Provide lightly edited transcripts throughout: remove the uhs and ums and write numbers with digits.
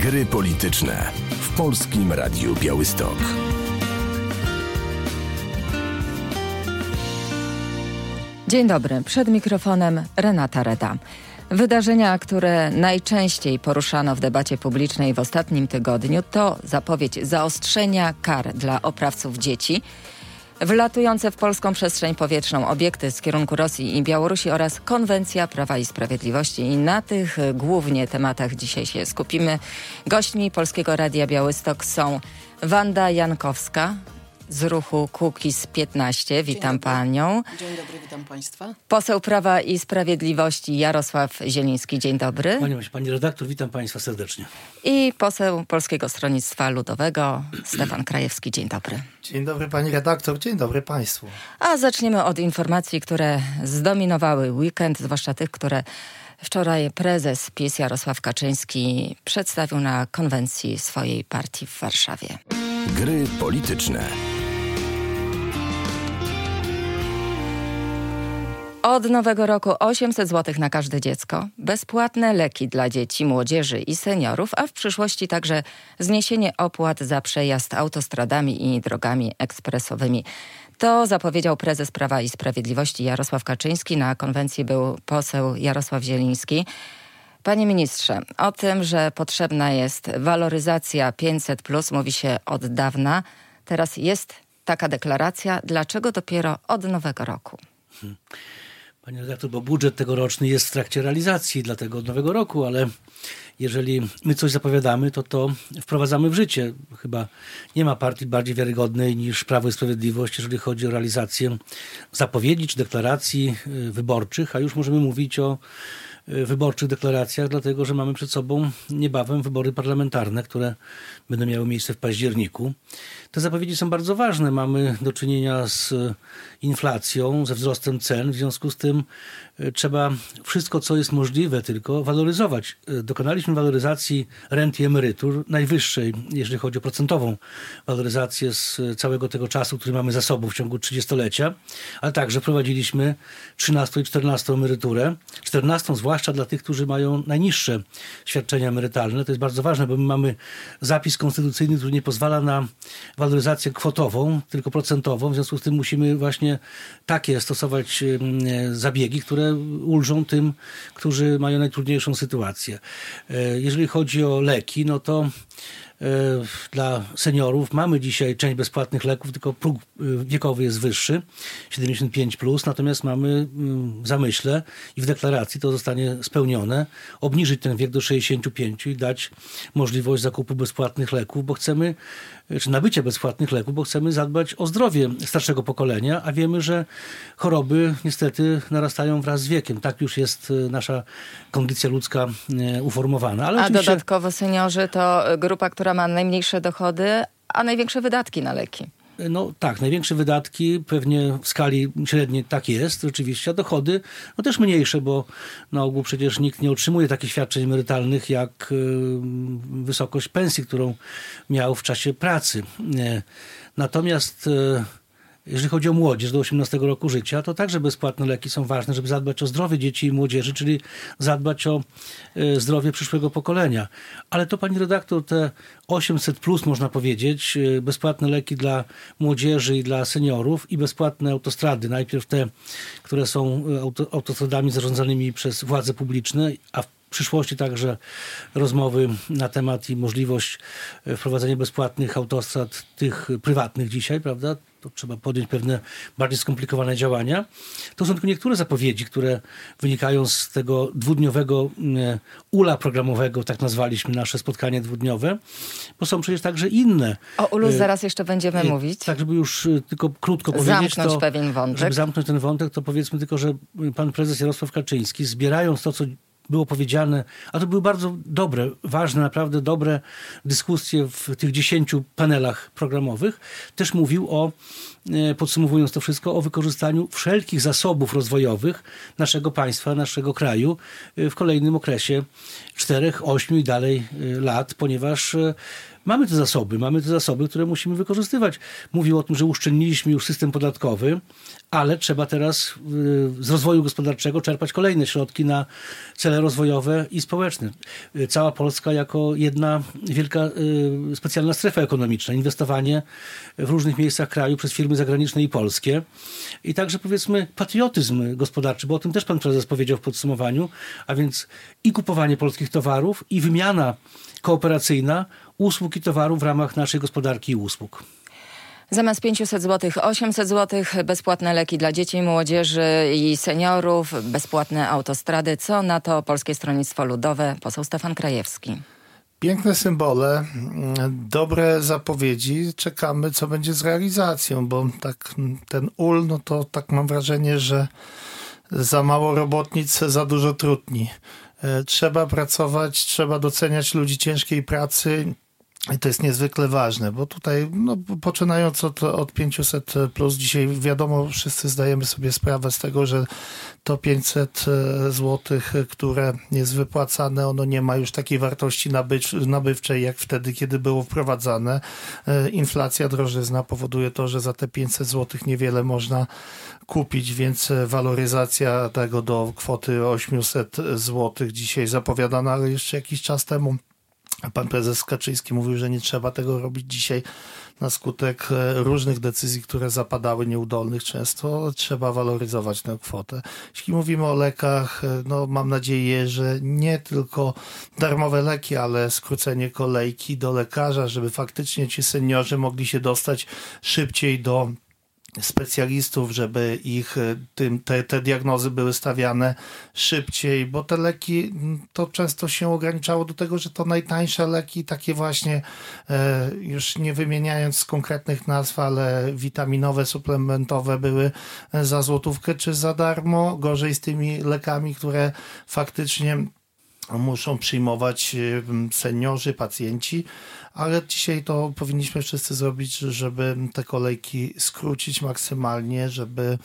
Gry polityczne w Polskim Radiu Białystok. Dzień dobry, przed mikrofonem Renata Reda. Wydarzenia, które najczęściej poruszano w debacie publicznej w ostatnim tygodniu, to zapowiedź zaostrzenia kar dla oprawców dzieci, wlatujące w polską przestrzeń powietrzną obiekty z kierunku Rosji i Białorusi oraz Konwencja Prawa i Sprawiedliwości. I na tych głównie tematach dzisiaj się skupimy. Gośćmi Polskiego Radia Białystok są Wanda Jankowska z ruchu Kukiz 15. Witam panią. Dzień dobry, witam państwa. Poseł Prawa i Sprawiedliwości Jarosław Zieliński. Dzień dobry. Pani redaktor, witam państwa serdecznie. I poseł Polskiego Stronnictwa Ludowego Stefan Krajewski. Dzień dobry. Dzień dobry pani redaktor, dzień dobry państwu. A zaczniemy od informacji, które zdominowały weekend, zwłaszcza tych, które wczoraj prezes PiS Jarosław Kaczyński przedstawił na konwencji swojej partii w Warszawie. Gry polityczne. Od nowego roku 800 zł na każde dziecko, bezpłatne leki dla dzieci, młodzieży i seniorów, a w przyszłości także zniesienie opłat za przejazd autostradami i drogami ekspresowymi. To zapowiedział prezes Prawa i Sprawiedliwości Jarosław Kaczyński. Na konwencji był poseł Jarosław Zieliński. Panie ministrze, o tym, że potrzebna jest waloryzacja 500+, mówi się od dawna. Teraz jest taka deklaracja. Dlaczego dopiero od nowego roku? Panie redaktor, bo budżet tegoroczny jest w trakcie realizacji, dlatego od nowego roku, ale jeżeli my coś zapowiadamy, to wprowadzamy w życie. Chyba nie ma partii bardziej wiarygodnej niż Prawo i Sprawiedliwość, jeżeli chodzi o realizację zapowiedzi czy deklaracji wyborczych, a już możemy mówić o wyborczych deklaracjach, dlatego że mamy przed sobą niebawem wybory parlamentarne, które będą miały miejsce w październiku. Te zapowiedzi są bardzo ważne. Mamy do czynienia z inflacją, ze wzrostem cen. W związku z tym trzeba wszystko, co jest możliwe, tylko waloryzować. Dokonaliśmy waloryzacji rent i emerytur najwyższej, jeżeli chodzi o procentową waloryzację z całego tego czasu, który mamy za sobą w ciągu 30-lecia, ale także prowadziliśmy 13 i 14 emeryturę. 14 zwłaszcza dla tych, którzy mają najniższe świadczenia emerytalne. To jest bardzo ważne, bo my mamy zapis konstytucyjny, który nie pozwala na waloryzację kwotową, tylko procentową. W związku z tym musimy właśnie takie stosować zabiegi, które ulżą tym, którzy mają najtrudniejszą sytuację. Jeżeli chodzi o leki, no to dla seniorów mamy dzisiaj część bezpłatnych leków, tylko próg wiekowy jest wyższy, 75+, natomiast mamy w zamyśle i w deklaracji to zostanie spełnione, obniżyć ten wiek do 65 i dać możliwość zakupu bezpłatnych leków, bo chcemy, czy nabycia bezpłatnych leków, bo chcemy zadbać o zdrowie starszego pokolenia, a wiemy, że choroby niestety narastają wraz z wiekiem. Tak już jest nasza kondycja ludzka uformowana. Ale oczywiście dodatkowo seniorzy to grupa, która ma najmniejsze dochody, a największe wydatki na leki. No tak, największe wydatki pewnie w skali średniej tak jest rzeczywiście, a dochody no też mniejsze, bo na ogół przecież nikt nie otrzymuje takich świadczeń emerytalnych jak wysokość pensji, którą miał w czasie pracy. Natomiast jeżeli chodzi o młodzież do 18 roku życia, to także bezpłatne leki są ważne, żeby zadbać o zdrowie dzieci i młodzieży, czyli zadbać o zdrowie przyszłego pokolenia. Ale to, pani redaktor, te 800+, można powiedzieć, bezpłatne leki dla młodzieży i dla seniorów i bezpłatne autostrady. Najpierw te, które są autostradami zarządzanymi przez władze publiczne, a w przyszłości także rozmowy na temat i możliwość wprowadzenia bezpłatnych autostrad, tych prywatnych dzisiaj, prawda? To trzeba podjąć pewne bardziej skomplikowane działania. To są tylko niektóre zapowiedzi, które wynikają z tego dwudniowego ula programowego, tak nazwaliśmy nasze spotkanie dwudniowe, bo są przecież także inne. O ulu zaraz jeszcze będziemy mówić. Tak, żeby już tylko krótko powiedzieć, zamknąć pewien wątek. Żeby zamknąć ten wątek, to powiedzmy tylko, że pan prezes Jarosław Kaczyński, zbierając to, co było powiedziane, a to były bardzo dobre, ważne, naprawdę dobre dyskusje w tych 10 panelach programowych, też mówił o, podsumowując to wszystko, o wykorzystaniu wszelkich zasobów rozwojowych naszego państwa, naszego kraju w kolejnym okresie 4, 8 i dalej lat, ponieważ mamy te zasoby, które musimy wykorzystywać. Mówił o tym, że uszczelniliśmy już system podatkowy, ale trzeba teraz z rozwoju gospodarczego czerpać kolejne środki na cele rozwojowe i społeczne. Cała Polska jako jedna wielka specjalna strefa ekonomiczna, inwestowanie w różnych miejscach kraju przez firmy zagraniczne i polskie. I także powiedzmy patriotyzm gospodarczy, bo o tym też pan prezes powiedział w podsumowaniu, a więc i kupowanie polskich towarów, i wymiana kooperacyjna usług i towarów w ramach naszej gospodarki i usług. Zamiast 500 zł, 800 zł, bezpłatne leki dla dzieci, młodzieży i seniorów, bezpłatne autostrady. Co na to Polskie Stronnictwo Ludowe? Poseł Stefan Krajewski. Piękne symbole, dobre zapowiedzi. Czekamy, co będzie z realizacją, bo tak ten ul, no to tak mam wrażenie, że za mało robotnic, za dużo trudni. Trzeba pracować, trzeba doceniać ludzi ciężkiej pracy. I to jest niezwykle ważne, bo tutaj poczynając od 500 plus, dzisiaj wiadomo, wszyscy zdajemy sobie sprawę z tego, że to 500 złotych, które jest wypłacane, ono nie ma już takiej wartości nabywczej jak wtedy, kiedy było wprowadzane. Inflacja, drożyzna powoduje to, że za te 500 złotych niewiele można kupić, więc waloryzacja tego do kwoty 800 złotych dzisiaj zapowiadana, ale jeszcze jakiś czas temu pan prezes Kaczyński mówił, że nie trzeba tego robić dzisiaj na skutek różnych decyzji, które zapadały nieudolnych często. Trzeba waloryzować tę kwotę. Jeśli mówimy o lekach, mam nadzieję, że nie tylko darmowe leki, ale skrócenie kolejki do lekarza, żeby faktycznie ci seniorzy mogli się dostać szybciej do specjalistów, żeby ich te diagnozy były stawiane szybciej, bo te leki to często się ograniczało do tego, że to najtańsze leki, takie właśnie już nie wymieniając konkretnych nazw, ale witaminowe, suplementowe były za złotówkę czy za darmo. Gorzej z tymi lekami, które faktycznie muszą przyjmować seniorzy, pacjenci, ale dzisiaj to powinniśmy wszyscy zrobić, żeby te kolejki skrócić maksymalnie, żeby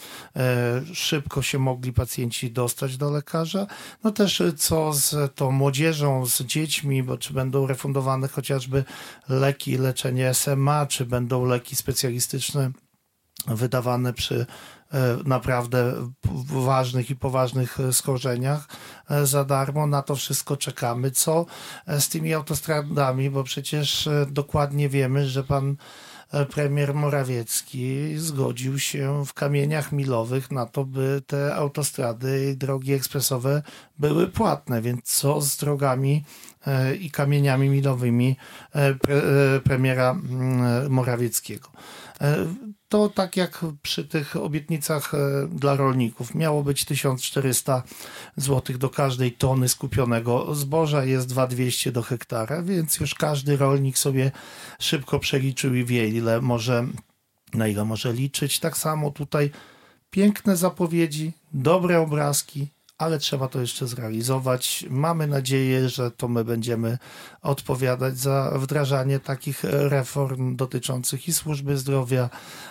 szybko się mogli pacjenci dostać do lekarza. No też co z tą młodzieżą, z dziećmi, bo czy będą refundowane chociażby leki, leczenie SMA, czy będą leki specjalistyczne wydawane przy naprawdę ważnych i poważnych schorzeniach za darmo. Na to wszystko czekamy. Co z tymi autostradami, bo przecież dokładnie wiemy, że pan premier Morawiecki zgodził się w kamieniach milowych na to, by te autostrady i drogi ekspresowe były płatne. Więc co z drogami i kamieniami milowymi premiera Morawieckiego? To tak jak przy tych obietnicach dla rolników. Miało być 1400 zł do każdej tony skupionego zboża, jest 2200 do hektara, więc już każdy rolnik sobie szybko przeliczył i wie, na ile może liczyć. Tak samo tutaj piękne zapowiedzi, dobre obrazki, ale trzeba to jeszcze zrealizować. Mamy nadzieję, że to my będziemy odpowiadać za wdrażanie takich reform dotyczących i służby zdrowia,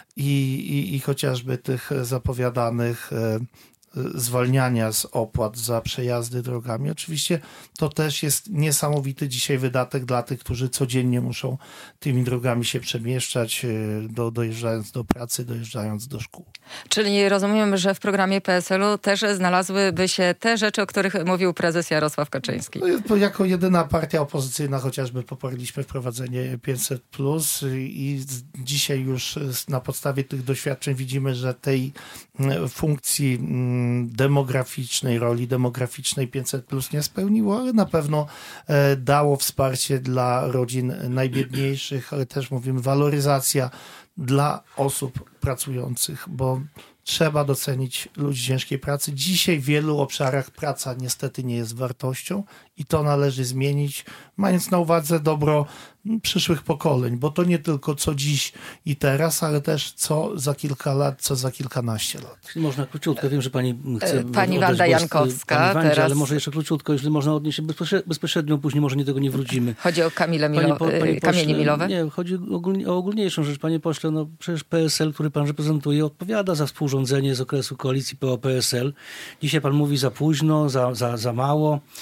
i chociażby tych zapowiadanych zwalniania z opłat za przejazdy drogami. Oczywiście to też jest niesamowity dzisiaj wydatek dla tych, którzy codziennie muszą tymi drogami się przemieszczać, dojeżdżając do pracy, dojeżdżając do szkół. Czyli rozumiem, że w programie PSL-u też znalazłyby się te rzeczy, o których mówił prezes Jarosław Kaczyński. No, jako jedyna partia opozycyjna chociażby poparliśmy wprowadzenie 500+, i dzisiaj już na podstawie tych doświadczeń widzimy, że tej funkcji demograficznej, roli demograficznej 500+ nie spełniło, ale na pewno dało wsparcie dla rodzin najbiedniejszych, ale też mówimy waloryzacja dla osób pracujących, bo trzeba docenić ludzi ciężkiej pracy. Dzisiaj w wielu obszarach praca niestety nie jest wartością i to należy zmienić, mając na uwadze dobro przyszłych pokoleń, bo to nie tylko co dziś i teraz, ale też co za kilka lat, co za kilkanaście lat. Jeśli można króciutko, wiem, że pani chce Pani Wanda Jankowska. Pani Wandzie, teraz... ale może jeszcze króciutko, jeżeli można odnieść się bezpośrednio, później może do tego nie wrócimy. Chodzi o kamienie milowe? Nie, chodzi o ogólniejszą rzecz. Panie pośle, przecież PSL, który pan reprezentuje, odpowiada za współrządzenie z okresu koalicji PO-PSL. Dzisiaj pan mówi za późno, za mało.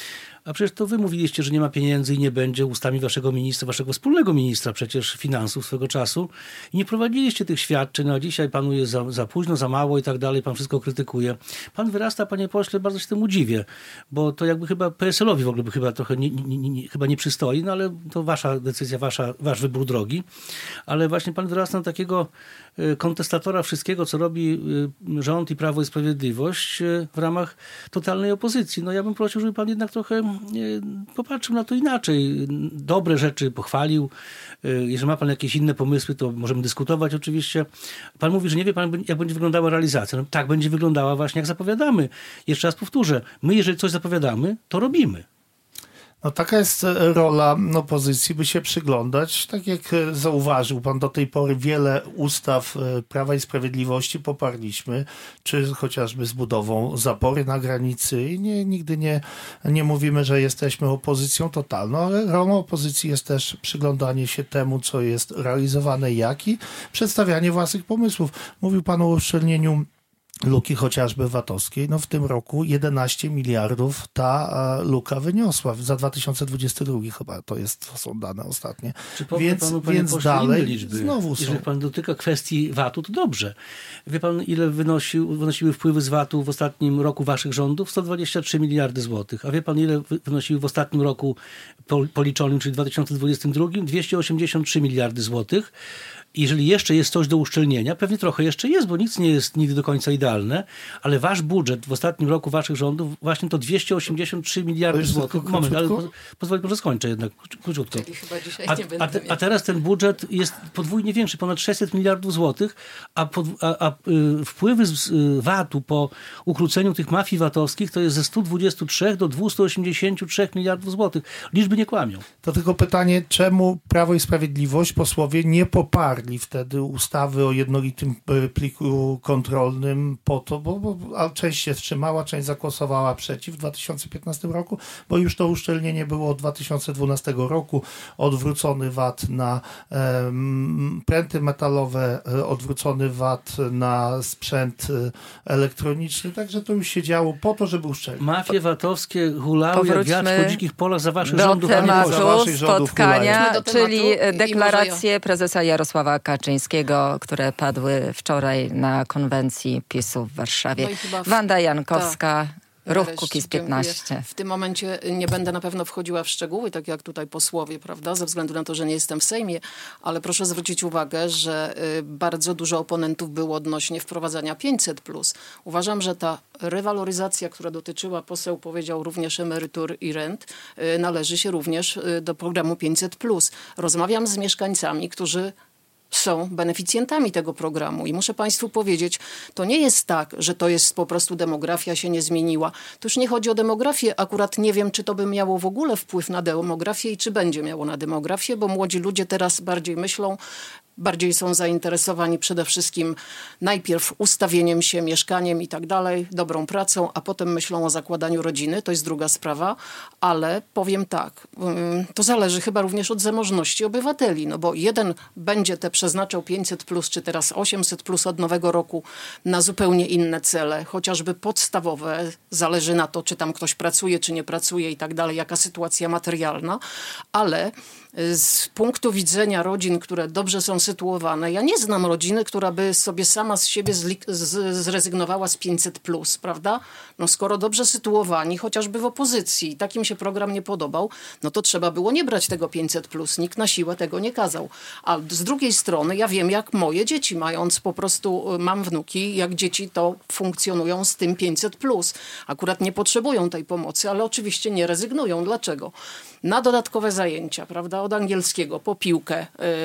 A przecież to wy mówiliście, że nie ma pieniędzy i nie będzie ustami waszego ministra, waszego wspólnego ministra przecież finansów swego czasu i nie prowadziliście tych świadczeń, no a dzisiaj panu jest za późno, za mało i tak dalej, pan wszystko krytykuje. Pan wyrasta, panie pośle, bardzo się temu dziwię, bo to jakby chyba PSL-owi w ogóle by chyba trochę chyba nie przystoi, no ale to wasza decyzja, wasz wybór drogi, ale właśnie pan wyrasta na takiego kontestatora wszystkiego, co robi rząd i Prawo i Sprawiedliwość w ramach totalnej opozycji. No ja bym prosił, żeby pan jednak trochę popatrzył na to inaczej. Dobre rzeczy pochwalił. Jeżeli ma pan jakieś inne pomysły, to możemy dyskutować oczywiście. Pan mówi, że nie wie pan, jak będzie wyglądała realizacja. No, tak będzie wyglądała właśnie, jak zapowiadamy. Jeszcze raz powtórzę. My, jeżeli coś zapowiadamy, to robimy. No taka jest rola opozycji, by się przyglądać. Tak jak zauważył pan, do tej pory wiele ustaw Prawa i Sprawiedliwości poparliśmy, czy chociażby z budową zapory na granicy. I nigdy nie mówimy, że jesteśmy opozycją totalną, ale rolą opozycji jest też przyglądanie się temu, co jest realizowane, jak i przedstawianie własnych pomysłów. Mówił pan o uszczelnieniu luki chociażby VAT-owskiej. No w tym roku 11 miliardów ta luka wyniosła. Za 2022 chyba to są dane ostatnie. Czy więc panu, więc dalej liczby? Znowu są. Jeżeli pan dotyka kwestii VAT-u, to dobrze. Wie pan, ile wynosiły wpływy z VAT-u w ostatnim roku waszych rządów? 123 miliardy złotych. A wie pan, ile wynosiły w ostatnim roku policzonym, czyli 2022? 283 miliardy złotych. Jeżeli jeszcze jest coś do uszczelnienia, pewnie trochę jeszcze jest, bo nic nie jest nigdy do końca idealne, ale wasz budżet w ostatnim roku waszych rządów właśnie to 283 miliardy złotych. Moment, ale pozwolę, może skończę jednak króciutko. Chyba dzisiaj a teraz ten budżet jest podwójnie większy, ponad 600 miliardów złotych, a wpływy z VAT-u po ukróceniu tych mafii VAT-owskich to jest ze 123 do 283 miliardów złotych. Liczby nie kłamią. To tylko pytanie, czemu Prawo i Sprawiedliwość posłowie nie poparli wtedy ustawy o jednolitym pliku kontrolnym po to, bo część się wstrzymała, część zagłosowała przeciw w 2015 roku, bo już to uszczelnienie było od 2012 roku, odwrócony VAT na pręty metalowe, odwrócony VAT na sprzęt elektroniczny, także to już się działo po to, żeby uszczelnić. Mafie VAT-owskie hulały jak wiatr po dzikich polach za waszych rządów. Do tematu spotkania, czyli deklaracje prezesa Jarosława Kaczyńskiego, które padły wczoraj na konwencji PiS-u w Warszawie. No Wanda Jankowska, Ruch Kukiz 15. W tym momencie nie będę na pewno wchodziła w szczegóły, tak jak tutaj posłowie, prawda, ze względu na to, że nie jestem w Sejmie, ale proszę zwrócić uwagę, że bardzo dużo oponentów było odnośnie wprowadzania 500+. Uważam, że ta rewaloryzacja, która dotyczyła, poseł powiedział, również emerytur i rent, należy się również do programu 500+. Rozmawiam z mieszkańcami, którzy są beneficjentami tego programu. I muszę państwu powiedzieć, to nie jest tak, że to jest po prostu demografia się nie zmieniła. To już nie chodzi o demografię. Akurat nie wiem, czy to by miało w ogóle wpływ na demografię i czy będzie miało na demografię, bo młodzi ludzie teraz bardziej myślą, bardziej są zainteresowani przede wszystkim najpierw ustawieniem się, mieszkaniem i tak dalej, dobrą pracą, a potem myślą o zakładaniu rodziny. To jest druga sprawa, ale powiem tak, to zależy chyba również od zamożności obywateli, no bo jeden będzie te przeznaczał 500+, czy teraz 800+ od nowego roku na zupełnie inne cele, chociażby podstawowe, zależy na to, czy tam ktoś pracuje, czy nie pracuje i tak dalej, jaka sytuacja materialna, ale z punktu widzenia rodzin, które dobrze są sytuowane, ja nie znam rodziny, która by sobie sama z siebie zrezygnowała z 500+, prawda? No skoro dobrze sytuowani, chociażby w opozycji, takim się program nie podobał, no to trzeba było nie brać tego 500+, nikt na siłę tego nie kazał. A z drugiej strony ja wiem, jak moje dzieci, mając po prostu, mam wnuki, jak dzieci to funkcjonują z tym 500+. Akurat nie potrzebują tej pomocy, ale oczywiście nie rezygnują. Dlaczego? Na dodatkowe zajęcia, prawda, od angielskiego, po piłkę,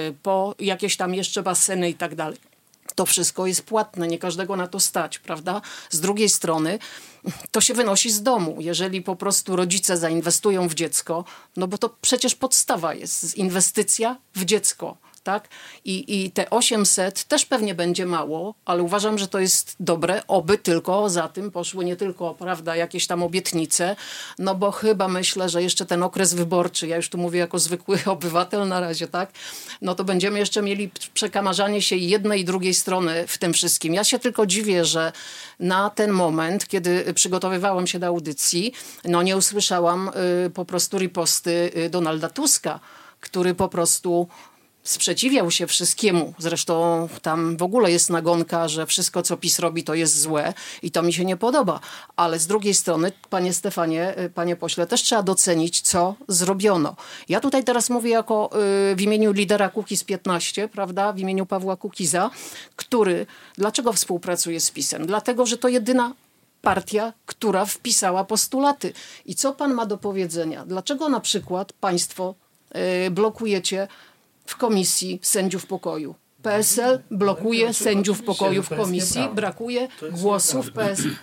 po jakieś tam jeszcze baseny i tak dalej. To wszystko jest płatne, nie każdego na to stać, prawda? Z drugiej strony to się wynosi z domu. Jeżeli po prostu rodzice zainwestują w dziecko, no bo to przecież podstawa jest, inwestycja w dziecko. tak? I te 800 też pewnie będzie mało, ale uważam, że to jest dobre, oby tylko za tym poszły nie tylko, prawda, jakieś tam obietnice, no bo chyba myślę, że jeszcze ten okres wyborczy, ja już tu mówię jako zwykły obywatel na razie, tak? No to będziemy jeszcze mieli przekamarzanie się jednej i drugiej strony w tym wszystkim. Ja się tylko dziwię, że na ten moment, kiedy przygotowywałam się do audycji, no nie usłyszałam po prostu riposty Donalda Tuska, który po prostu sprzeciwiał się wszystkiemu. Zresztą tam w ogóle jest nagonka, że wszystko, co PiS robi, to jest złe i to mi się nie podoba. Ale z drugiej strony, panie Stefanie, panie pośle, też trzeba docenić, co zrobiono. Ja tutaj teraz mówię jako w imieniu lidera Kukiz 15, prawda, w imieniu Pawła Kukiza, który, dlaczego współpracuje z PiS-em? Dlatego, że to jedyna partia, która wpisała postulaty. I co pan ma do powiedzenia? Dlaczego na przykład państwo blokujecie w komisji sędziów pokoju? PSL blokuje sędziów pokoju w komisji, brakuje głosów PSL.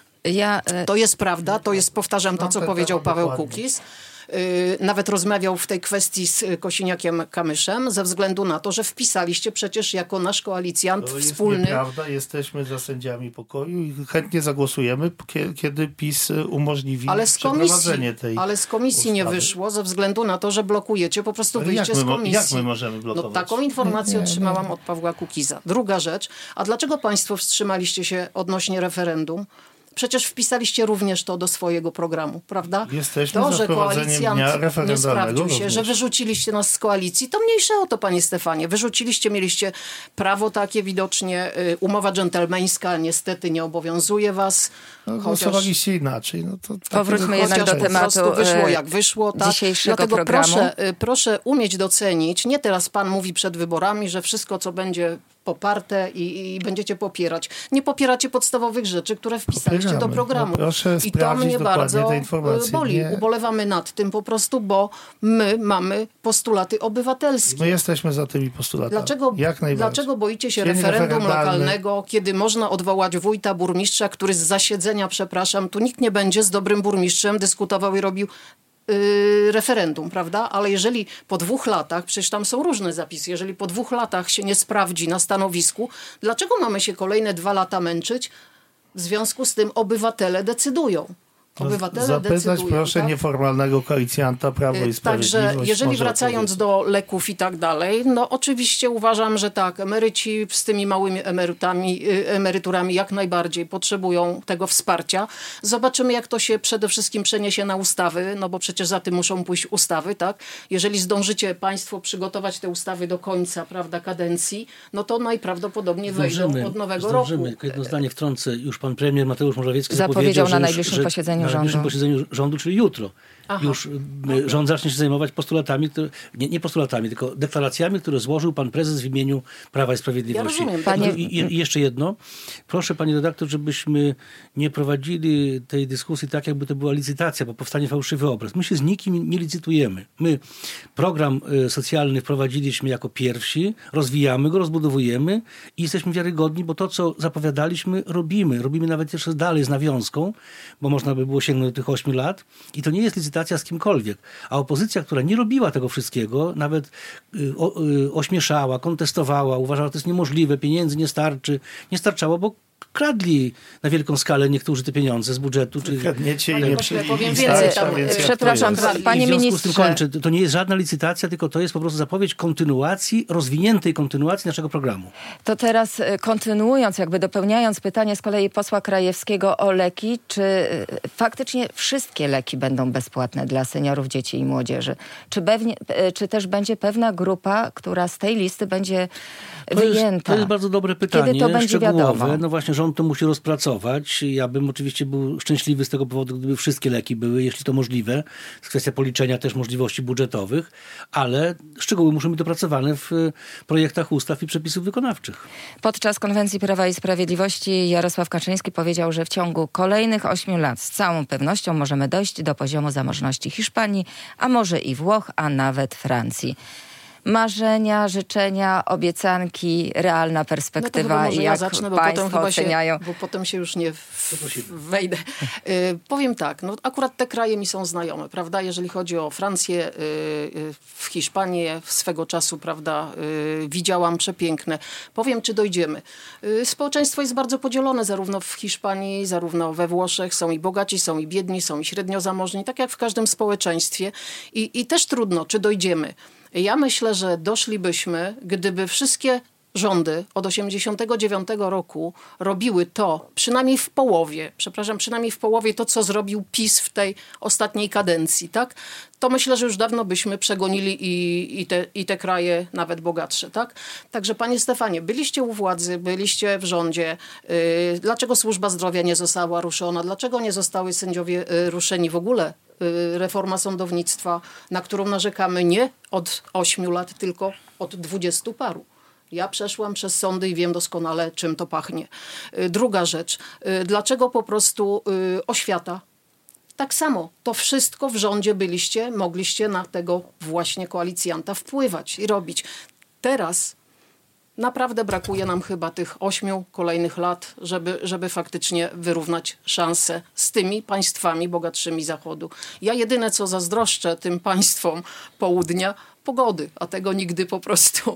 To jest prawda, to jest, powtarzam to, co powiedział Paweł Kukiz. Nawet rozmawiał w tej kwestii z Kosiniakiem-Kamyszem ze względu na to, że wpisaliście przecież jako nasz koalicjant to wspólny. To jest nieprawda, jesteśmy za sędziami pokoju i chętnie zagłosujemy, kiedy PiS umożliwi przeprowadzenie tej Ale z komisji ustawy. nie wyszło ze względu na to, że blokujecie po prostu wyjście z komisji. Jak my możemy blokować? No, taką informację otrzymałam od Pawła Kukiza. Druga rzecz, a dlaczego państwo wstrzymaliście się odnośnie referendum? Przecież wpisaliście również to do swojego programu, prawda? Jesteśmy to, za że koalicjant nie sprawdził się, również. że wyrzuciliście nas z koalicji, to mniejsze o to, panie Stefanie. Wyrzuciliście, mieliście prawo takie widocznie. Umowa dżentelmeńska niestety nie obowiązuje was. Głosowaliście inaczej. No to powróćmy jednak do tematu wyszło jak wyszło. Tak? dzisiejszego Dlatego programu. proszę umieć docenić, nie teraz pan mówi przed wyborami, że wszystko, co będzie poparte i będziecie popierać. Nie popieracie podstawowych rzeczy, które wpisaliście do programu. No proszę I to mnie bardzo te informacje. boli. Nie. Ubolewamy nad tym po prostu, bo my mamy postulaty obywatelskie. My jesteśmy za tymi postulatami. Dlaczego boicie się Dzień referendum referendalny. lokalnego, kiedy można odwołać wójta, burmistrza, który z zasiedzenia, przepraszam, tu nikt nie będzie z dobrym burmistrzem dyskutował i robił referendum, prawda? Ale jeżeli po 2 latach, przecież tam są różne zapisy, jeżeli po 2 latach się nie sprawdzi na stanowisku, dlaczego mamy się kolejne 2 lata męczyć? W związku z tym obywatele decydują. Zapytać proszę tak? nieformalnego koalicjanta Prawo i Sprawiedliwość. Także jeżeli może wracając do leków i tak dalej, no oczywiście uważam, że tak, emeryci z tymi małymi emeryturami jak najbardziej potrzebują tego wsparcia. Zobaczymy, jak to się przede wszystkim przeniesie na ustawy, no bo przecież za tym muszą pójść ustawy, tak? Jeżeli zdążycie państwo przygotować te ustawy do końca, prawda, kadencji, no to najprawdopodobniej wejdą od nowego roku. Jedno zdanie wtrącę. Już pan premier Mateusz Morawiecki zapowiedział na że najbliższym posiedzeniu na najbliższym posiedzeniu rządu, czyli jutro. Aha. Już rząd zacznie się zajmować postulatami, nie postulatami, tylko deklaracjami, które złożył pan prezes w imieniu Prawa i Sprawiedliwości. Ja rozumiem. I jeszcze jedno. Proszę, pani redaktor, żebyśmy nie prowadzili tej dyskusji tak, jakby to była licytacja, bo powstanie fałszywy obraz. My się z nikim nie licytujemy. My program socjalny wprowadziliśmy jako pierwsi, rozwijamy go, rozbudowujemy i jesteśmy wiarygodni, bo to, co zapowiadaliśmy, robimy. Robimy nawet jeszcze dalej z nawiązką, bo można by było sięgnąć do tych 8 lat i to nie jest licytacja z kimkolwiek. A opozycja, która nie robiła tego wszystkiego, nawet ośmieszała, kontestowała, uważała, że to jest niemożliwe, pieniędzy nie starczało, bo kradli na wielką skalę niektórzy te pieniądze z budżetu. Kradniecie powiem więcej. Przepraszam, panie ministrze. W związku z tym kończę. To nie jest żadna licytacja, tylko to jest po prostu zapowiedź kontynuacji, rozwiniętej kontynuacji naszego programu. To teraz kontynuując, jakby dopełniając pytanie z kolei posła Krajewskiego o leki, czy faktycznie wszystkie leki będą bezpłatne dla seniorów, dzieci i młodzieży? Czy też będzie pewna grupa, która z tej listy będzie wyjęta? To jest bardzo dobre pytanie. Kiedy to będzie wiadomo? No właśnie rząd to musi rozpracować. Ja bym oczywiście był szczęśliwy z tego powodu, gdyby wszystkie leki były, jeśli to możliwe. Jest kwestia policzenia też możliwości budżetowych, ale szczegóły muszą być dopracowane w projektach ustaw i przepisów wykonawczych. Podczas konwencji Prawa i Sprawiedliwości Jarosław Kaczyński powiedział, że w ciągu kolejnych 8 lat z całą pewnością możemy dojść do poziomu zamożności Hiszpanii, a może i Włoch, a nawet Francji. marzenia, życzenia, obiecanki, realna perspektywa i jak zacznę, państwo oceniają? Bo potem się już nie wejdę. Powiem tak, no akurat te kraje mi są znajome, prawda? Jeżeli chodzi o Francję, w Hiszpanię swego czasu, prawda, widziałam przepiękne. Powiem, czy dojdziemy. Społeczeństwo jest bardzo podzielone zarówno w Hiszpanii, zarówno we Włoszech. Są i bogaci, są i biedni, są i średnio zamożni, tak jak w każdym społeczeństwie. I też trudno, czy dojdziemy. Ja myślę, że doszlibyśmy, gdyby wszystkie rządy od 1989 roku robiły to, przynajmniej w połowie to, co zrobił PiS w tej ostatniej kadencji, tak? To myślę, że już dawno byśmy przegonili i te kraje nawet bogatsze, tak? Także panie Stefanie, byliście u władzy, byliście w rządzie. Dlaczego służba zdrowia nie została ruszona? Dlaczego nie zostały sędziowie ruszeni w ogóle? Reforma sądownictwa, na którą narzekamy nie od 8 lat, tylko od 20 paru. Ja przeszłam przez sądy i wiem doskonale, czym to pachnie. Druga rzecz. Dlaczego po prostu oświata? Tak samo. To wszystko w rządzie byliście, mogliście na tego właśnie koalicjanta wpływać i robić. Teraz naprawdę brakuje nam chyba tych 8 kolejnych lat, żeby faktycznie wyrównać szanse z tymi państwami bogatszymi Zachodu. Ja jedyne, co zazdroszczę tym państwom południa, pogody, a tego nigdy po prostu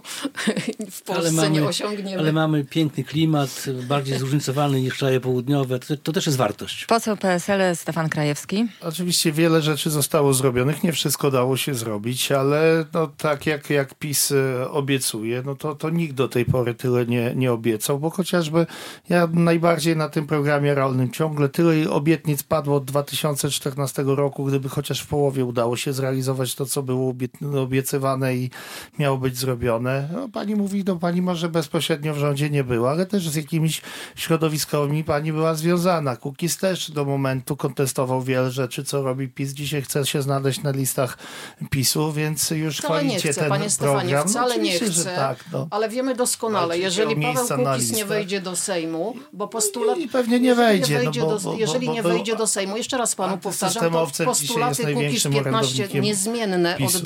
w Polsce nie osiągniemy. Ale mamy piękny klimat, bardziej zróżnicowany niż kraje południowe. To też jest wartość. Poseł PSL Stefan Krajewski. Oczywiście wiele rzeczy zostało zrobionych, nie wszystko dało się zrobić, ale no, tak jak PiS obiecuje, no to nikt do tej pory tyle nie obiecał, bo chociażby ja najbardziej na tym programie rolnym ciągle tyle obietnic padło od 2014 roku, gdyby chociaż w połowie udało się zrealizować to, co było obiecywane i miało być zrobione. No, pani mówi, no pani może bezpośrednio w rządzie nie była, ale też z jakimiś środowiskami pani była związana. Kukiz też do momentu kontestował wiele rzeczy, co robi PiS. Dzisiaj chce się znaleźć na listach PiS-u, więc już wcale chwalicie nie chce, ten panie Stefanie, program. wcale nie chce, że tak, no. Ale wiemy doskonale, jeżeli Paweł Kukiz nie wejdzie do Sejmu, bo postulat... I pewnie nie wejdzie. Jeżeli nie wejdzie do Sejmu, jeszcze raz panu powtarzam, to postulaty Kukiz 15 niezmienne od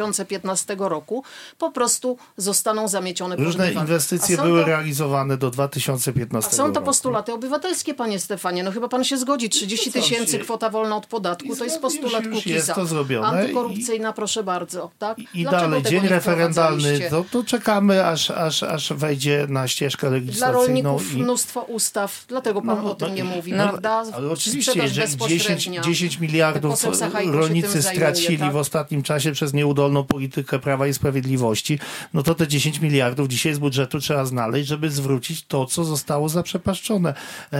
2015 roku po prostu zostaną zamiecione pod Różne dywan. inwestycje były realizowane do 2015 roku. Są to postulaty obywatelskie, panie Stefanie. No chyba pan się zgodzi. 30 000 kwota wolna od podatku. To jest postulat Kukiza. Jest to zrobione. Antykorupcyjna, proszę bardzo. Tak? I dalej, dzień referendalny. To czekamy, aż wejdzie na ścieżkę legislacyjną. Dla rolników mnóstwo ustaw. Dlatego pan o tym nie mówi, prawda? Ale oczywiście, że 10 miliardów rolnicy stracili w ostatnim czasie przez nieudolną politykę Prawa i Sprawiedliwości, no to te 10 miliardów dzisiaj z budżetu trzeba znaleźć, żeby zwrócić to, co zostało zaprzepaszczone.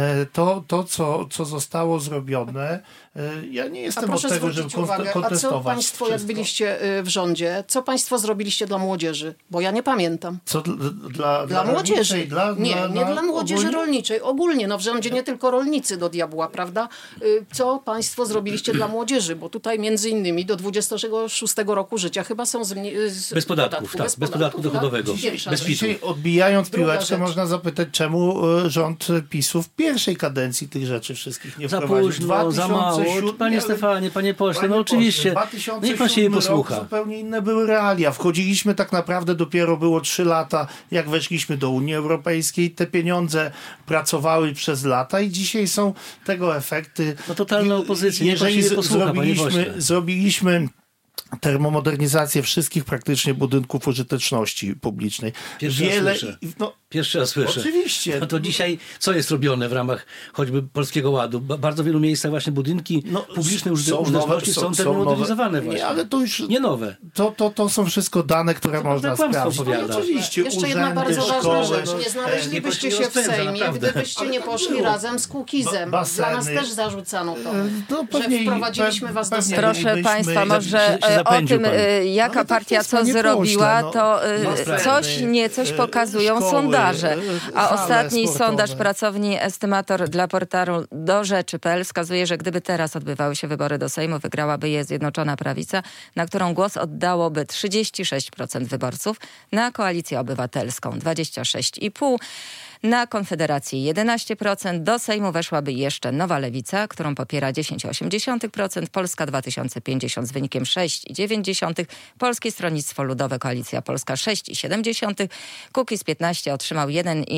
Co zostało zrobione, ja nie jestem od tego, żeby kontestować. A co państwo, jak byliście w rządzie, co państwo zrobiliście dla młodzieży? Bo ja nie pamiętam. Co dla młodzieży? Nie dla młodzieży ogólnie? Rolniczej. Ogólnie, no w rządzie nie tylko rolnicy do diabła, prawda? Co państwo zrobiliście dla młodzieży? Bo tutaj między innymi do 26 roku życia chyba są bez podatków, bez podatku dochodowego. Bez PIT-u. Dzisiaj odbijając piłeczkę można zapytać, czemu rząd PiS-u w pierwszej kadencji tych rzeczy wszystkich nie wprowadził. Za późno, za mało. Panie Stefanie, panie pośle, no oczywiście. Niech pan się jej posłucha. Zupełnie inne były realia. Wchodziliśmy tak naprawdę, dopiero było 3 lata, jak weszliśmy do Unii Europejskiej. Te pieniądze pracowały przez lata i dzisiaj są tego efekty. No totalna opozycja. Niech pan się jej posłucha, panie pośle. Zrobiliśmy termomodernizację wszystkich praktycznie budynków użyteczności publicznej. Pierwszy raz słyszę. Oczywiście. No to dzisiaj co jest robione w ramach choćby Polskiego Ładu? Bardzo wielu miejscach właśnie budynki publiczne użyteczności są termomodernizowane właśnie. Nie, ale to już... Nie nowe. To są wszystko dane, które można sprawdzić. Oczywiście. Jeszcze jedna bardzo ważna rzecz. Nie znaleźlibyście się w Sejmie, gdybyście nie poszli razem z Kukizem. Dla nas też zarzucano to, że wprowadziliśmy was do Sejmu. Proszę państwa, może o tym, jaka partia co zrobiła, to coś pokazują sondaże. A ostatni sondaż pracowni Estymator dla portalu dorzeczy.pl wskazuje, że gdyby teraz odbywały się wybory do Sejmu, wygrałaby je Zjednoczona Prawica, na którą głos oddałoby 36% wyborców, na Koalicję Obywatelską 26,5%. na Konfederację 11%, do Sejmu weszłaby jeszcze Nowa Lewica, którą popiera 10,8%, Polska 2050 z wynikiem 6,9%, Polskie Stronnictwo Ludowe, Koalicja Polska 6,7%, Kukiz 15 otrzymał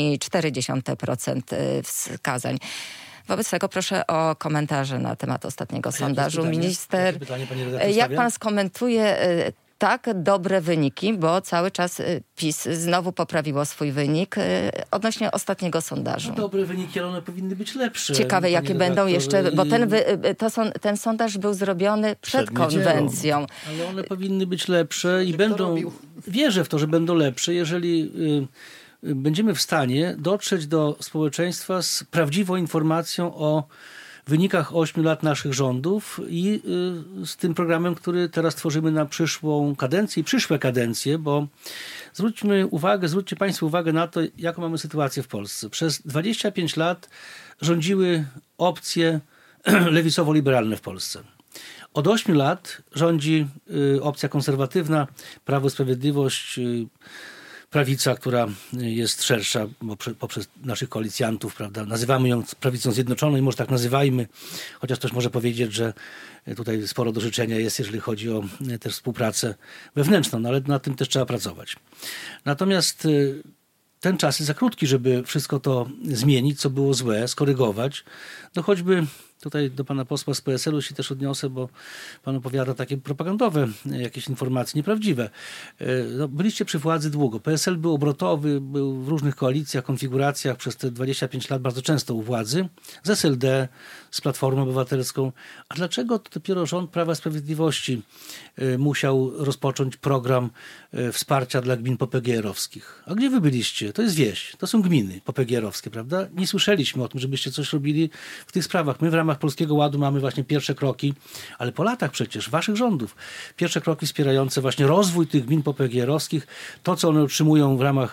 1,4% wskazań. Wobec tego proszę o komentarze na temat ostatniego sondażu. Minister, jak pan skomentuje tak dobre wyniki, bo cały czas PiS znowu poprawiło swój wynik odnośnie ostatniego sondażu. No, dobre wyniki, ale one powinny być lepsze. Ciekawe, jakie będą jeszcze, bo ten sondaż był zrobiony przed konwencją. Ale one powinny być lepsze i będą, wierzę w to, że będą lepsze, jeżeli będziemy w stanie dotrzeć do społeczeństwa z prawdziwą informacją o wynikach 8 lat naszych rządów i z tym programem, który teraz tworzymy na przyszłą kadencję i przyszłe kadencje, bo zwróćcie Państwo uwagę na to, jaką mamy sytuację w Polsce. Przez 25 lat rządziły opcje lewicowo-liberalne w Polsce. Od 8 lat rządzi opcja konserwatywna, Prawo i Sprawiedliwość, prawica, która jest szersza, bo poprzez naszych koalicjantów, prawda, nazywamy ją prawicą zjednoczoną i może tak nazywajmy, chociaż ktoś może powiedzieć, że tutaj sporo do życzenia jest, jeżeli chodzi o też współpracę wewnętrzną, no ale nad tym też trzeba pracować. Natomiast ten czas jest za krótki, żeby wszystko to zmienić, co było złe, skorygować. No choćby tutaj do pana posła z PSL-u się też odniosę, bo pan opowiada takie propagandowe jakieś informacje nieprawdziwe. No, byliście przy władzy długo. PSL był obrotowy, był w różnych koalicjach, konfiguracjach przez te 25 lat bardzo często u władzy. Z SLD, z Platformą Obywatelską. A dlaczego to dopiero rząd Prawa i Sprawiedliwości musiał rozpocząć program wsparcia dla gmin popegeerowskich? A gdzie wy byliście? To jest wieś. To są gminy popegeerowskie, prawda? Nie słyszeliśmy o tym, żebyście coś robili w tych sprawach. My w ramach Polskiego Ładu mamy właśnie pierwsze kroki, ale po latach przecież, waszych rządów, pierwsze kroki wspierające właśnie rozwój tych gmin popegeerowskich. To, co one otrzymują w ramach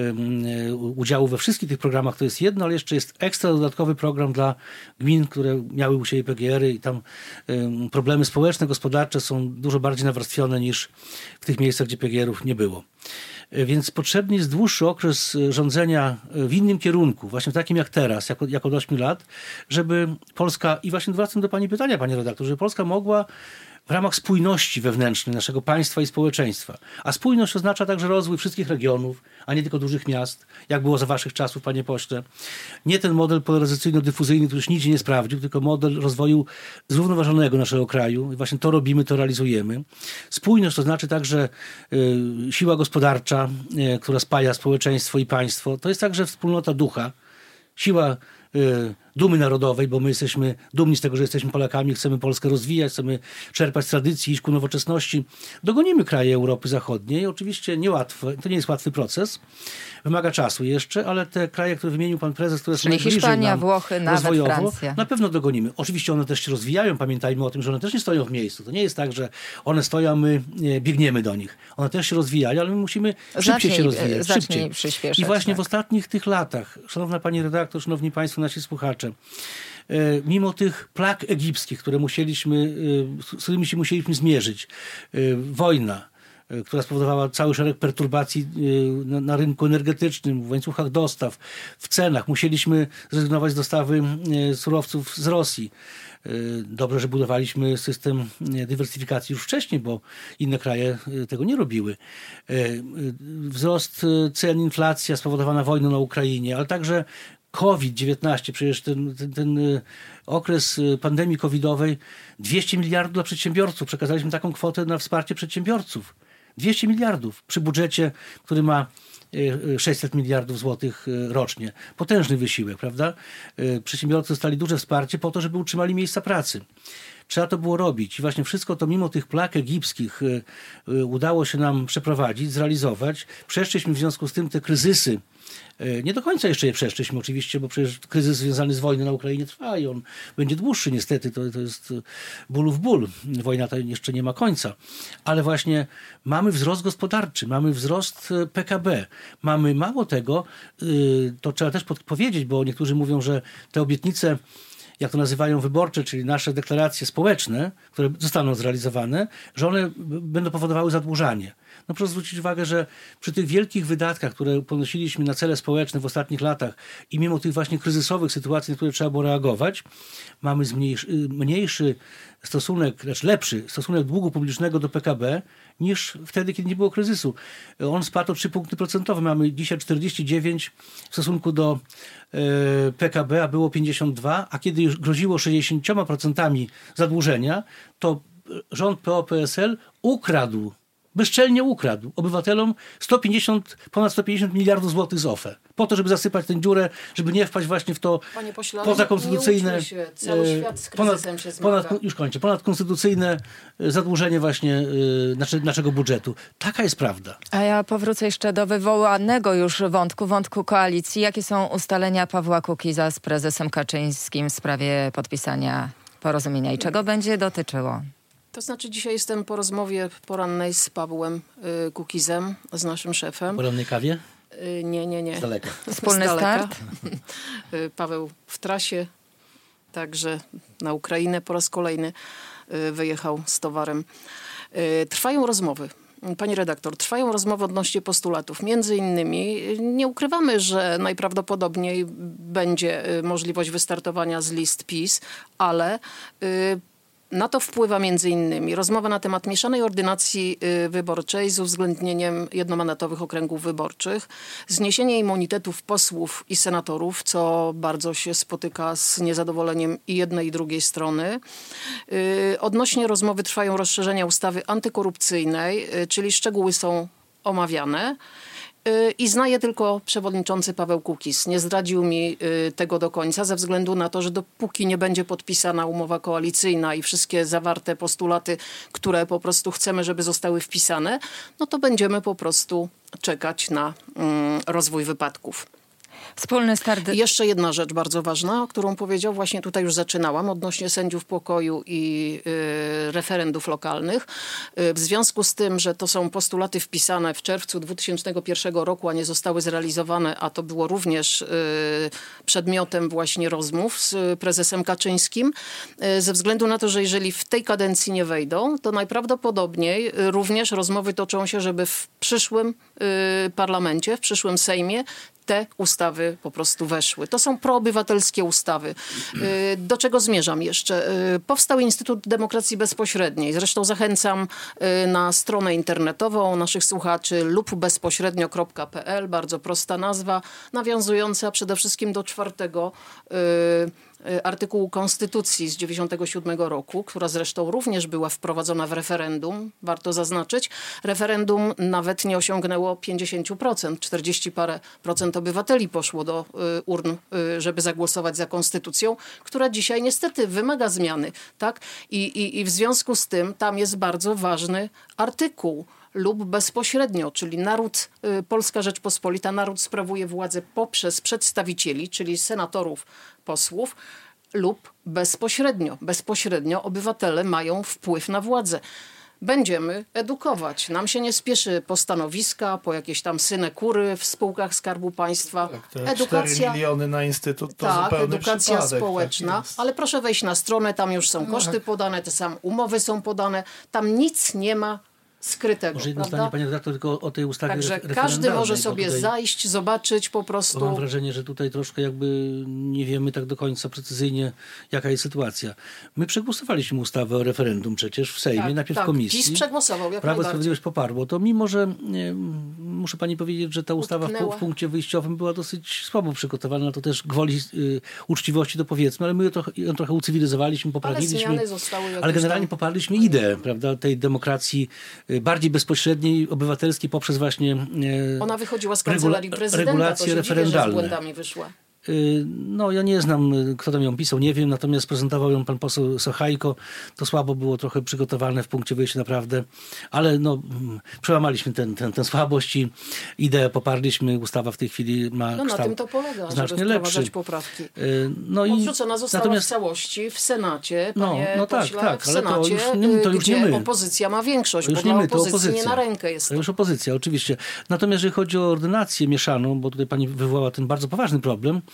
udziału we wszystkich tych programach, to jest jedno, ale jeszcze jest ekstra dodatkowy program dla gmin, które miały u siebie PGR-y i tam problemy społeczne, gospodarcze są dużo bardziej nawarstwione niż w tych miejscach, gdzie PGR-ów nie było. Więc potrzebny jest dłuższy okres rządzenia w innym kierunku, właśnie takim jak teraz, jak od 8 lat, żeby Polska, i właśnie wracam do pani pytania, panie redaktor, żeby Polska mogła w ramach spójności wewnętrznej naszego państwa i społeczeństwa. A spójność oznacza także rozwój wszystkich regionów, a nie tylko dużych miast, jak było za waszych czasów, panie pośle. Nie ten model polaryzacyjno-dyfuzyjny, który już nigdzie nie sprawdził, tylko model rozwoju zrównoważonego naszego kraju. I właśnie to robimy, to realizujemy. Spójność to znaczy także siła gospodarcza, która spaja społeczeństwo i państwo. To jest także wspólnota ducha, siła dumy narodowej, bo my jesteśmy dumni z tego, że jesteśmy Polakami, chcemy Polskę rozwijać, chcemy czerpać z tradycji, iść ku nowoczesności. Dogonimy kraje Europy Zachodniej. Oczywiście niełatwe, to nie jest łatwy proces. Wymaga czasu jeszcze, ale te kraje, które wymienił pan prezes, które są najbliżej Hiszpania, nam Włochy, nawet rozwojowo, Francja. na pewno dogonimy. Oczywiście one też się rozwijają. Pamiętajmy o tym, że one też nie stoją w miejscu. To nie jest tak, że one stoją, a my biegniemy do nich. One też się rozwijają, ale my musimy szybciej się rozwijać. Szybciej. Przyspieszać. I właśnie tak. w ostatnich tych latach, szanowna pani redaktor, szanowni państwo, nasi słuchacze, mimo tych plag egipskich, z którymi się musieliśmy zmierzyć, wojna, która spowodowała cały szereg perturbacji na rynku energetycznym, w łańcuchach dostaw, w cenach. Musieliśmy zrezygnować z dostawy surowców z Rosji. Dobrze, że budowaliśmy system dywersyfikacji już wcześniej, bo inne kraje tego nie robiły. Wzrost cen, inflacja spowodowana wojną na Ukrainie, ale także COVID-19, przecież ten okres pandemii covidowej, 200 miliardów dla przedsiębiorców. Przekazaliśmy taką kwotę na wsparcie przedsiębiorców. 200 miliardów przy budżecie, który ma 600 miliardów złotych rocznie. Potężny wysiłek, prawda? Przedsiębiorcy dostali duże wsparcie po to, żeby utrzymali miejsca pracy. Trzeba to było robić i właśnie wszystko to mimo tych plag egipskich udało się nam przeprowadzić, zrealizować. Przeszliśmy w związku z tym te kryzysy. Nie do końca jeszcze je przeszliśmy oczywiście, bo przecież kryzys związany z wojną na Ukrainie trwa i on będzie dłuższy niestety. To jest bólów ból. Wojna ta jeszcze nie ma końca. Ale właśnie mamy wzrost gospodarczy, mamy wzrost PKB. Mamy mało tego, to trzeba też powiedzieć, bo niektórzy mówią, że te obietnice, jak to nazywają wyborcze, czyli nasze deklaracje społeczne, które zostaną zrealizowane, że one będą powodowały zadłużanie. No proszę zwrócić uwagę, że przy tych wielkich wydatkach, które ponosiliśmy na cele społeczne w ostatnich latach i mimo tych właśnie kryzysowych sytuacji, na które trzeba było reagować, mamy mniejszy stosunek, znaczy lepszy stosunek długu publicznego do PKB niż wtedy, kiedy nie było kryzysu. On spadł o 3 punkty procentowe. Mamy dzisiaj 49 w stosunku do PKB, a było 52, a kiedy już groziło 60% zadłużenia, to rząd PO-PSL bezczelnie ukradł obywatelom ponad 150 miliardów złotych z OFE. Po to, żeby zasypać tę dziurę, żeby nie wpaść właśnie w to pozakonstytucyjne, cały świat z kryzysem się zmaga. Ponadkonstytucyjne zadłużenie właśnie naszego budżetu. Taka jest prawda. A ja powrócę jeszcze do wywołanego już wątku koalicji. Jakie są ustalenia Pawła Kukiza z prezesem Kaczyńskim w sprawie podpisania porozumienia i czego będzie dotyczyło? To znaczy dzisiaj jestem po rozmowie porannej z Pawłem Kukizem, z naszym szefem. Po porannej kawie? Nie. Z daleka. Wspólny start? Paweł w trasie, także na Ukrainę po raz kolejny wyjechał z towarem. Trwają rozmowy. Pani redaktor, trwają rozmowy odnośnie postulatów. Między innymi nie ukrywamy, że najprawdopodobniej będzie możliwość wystartowania z list PiS, ale na to wpływa między innymi rozmowa na temat mieszanej ordynacji wyborczej z uwzględnieniem jednomandatowych okręgów wyborczych, zniesienie immunitetów posłów i senatorów, co bardzo się spotyka z niezadowoleniem i jednej i drugiej strony. Odnośnie rozmowy trwają rozszerzenia ustawy antykorupcyjnej, czyli szczegóły są omawiane. I zna je tylko przewodniczący Paweł Kukiz. Nie zdradził mi tego do końca ze względu na to, że dopóki nie będzie podpisana umowa koalicyjna i wszystkie zawarte postulaty, które po prostu chcemy, żeby zostały wpisane, no to będziemy po prostu czekać na rozwój wypadków. Wspólny start. Jeszcze jedna rzecz bardzo ważna, którą powiedział, właśnie tutaj już zaczynałam, odnośnie sędziów pokoju i referendów lokalnych. W związku z tym, że to są postulaty wpisane w czerwcu 2001 roku, a nie zostały zrealizowane, a to było również przedmiotem właśnie rozmów z prezesem Kaczyńskim, ze względu na to, że jeżeli w tej kadencji nie wejdą, to najprawdopodobniej również rozmowy toczą się, żeby w przyszłym parlamencie, w przyszłym Sejmie te ustawy po prostu weszły. To są proobywatelskie ustawy. Do czego zmierzam jeszcze? Powstał Instytut Demokracji Bezpośredniej. Zresztą zachęcam na stronę internetową naszych słuchaczy lubbezpośrednio.pl. Bardzo prosta nazwa, nawiązująca przede wszystkim do 4. artykułu Konstytucji z 1997 roku, która zresztą również była wprowadzona w referendum, warto zaznaczyć. Referendum nawet nie osiągnęło 50%, 40 parę procent obywateli poszło do urn, żeby zagłosować za konstytucją, która dzisiaj niestety wymaga zmiany, tak? I w związku z tym tam jest bardzo ważny artykuł lub bezpośrednio, czyli naród, Polska Rzeczpospolita, naród sprawuje władzę poprzez przedstawicieli, czyli senatorów, posłów, lub bezpośrednio. Bezpośrednio obywatele mają wpływ na władzę. Będziemy edukować. Nam się nie spieszy po stanowiska, po jakieś tam synekury w spółkach Skarbu Państwa. Tak, te edukacja, 4 miliony na instytut to tak, zupełny edukacja przypadek, społeczna. tak, ale proszę wejść na stronę, tam już są koszty podane, te same umowy są podane. Tam nic nie ma skrytego. Może jedno zdanie, pani redaktor, tylko o tej ustawie referendalnej. Także każdy może sobie tutaj zajść, zobaczyć po prostu. Mam wrażenie, że tutaj troszkę jakby nie wiemy tak do końca precyzyjnie, jaka jest sytuacja. My przegłosowaliśmy ustawę o referendum przecież w Sejmie, najpierw w komisji. PiS przegłosował, jak Prawo i Sprawiedliwość poparło. To mimo, że muszę pani powiedzieć, że ta ustawa w punkcie wyjściowym była dosyć słabo przygotowana, to też gwoli uczciwości to powiedzmy, ale my ją trochę ucywilizowaliśmy, poprawiliśmy. Ale generalnie poparliśmy ideę, prawda, tej demokracji bardziej bezpośredniej, obywatelskiej poprzez właśnie ona wychodziła z kancelarii prezydenta, regulacje referendalne. Dziwię, że z błędami wyszła. No ja nie znam, kto tam ją pisał, nie wiem, natomiast prezentował ją pan poseł Sochajko. To słabo było trochę przygotowane w punkcie wyjścia naprawdę, ale no przełamaliśmy tę słabość i ideę poparliśmy. Ustawa w tej chwili ma kształt na tym to polega, znacznie żeby lepszy. Poprawki. Odrzucona została w całości w Senacie, panie pośle, tak, w Senacie, to już nie my. Opozycja ma większość, to już bo nie dla my, to opozycji nie na rękę jest. To już opozycja, oczywiście. Natomiast jeżeli chodzi o ordynację mieszaną, bo tutaj pani wywołała ten bardzo poważny problem,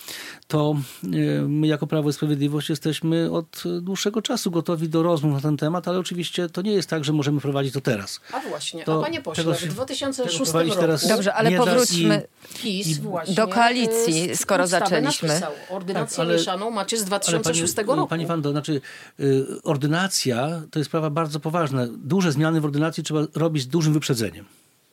to my jako Prawo i Sprawiedliwość jesteśmy od dłuższego czasu gotowi do rozmów na ten temat, ale oczywiście to nie jest tak, że możemy prowadzić to teraz. A właśnie, To panie pośle, w 2006 roku Dobrze, ale powróćmy PiS właśnie do koalicji, skoro ustawę zaczęliśmy. napisał. Ordynację Tak, ale- mieszaną macie z 2006 roku. Pani Wando, znaczy ordynacja to jest sprawa bardzo poważna. Duże zmiany w ordynacji trzeba robić z dużym wyprzedzeniem.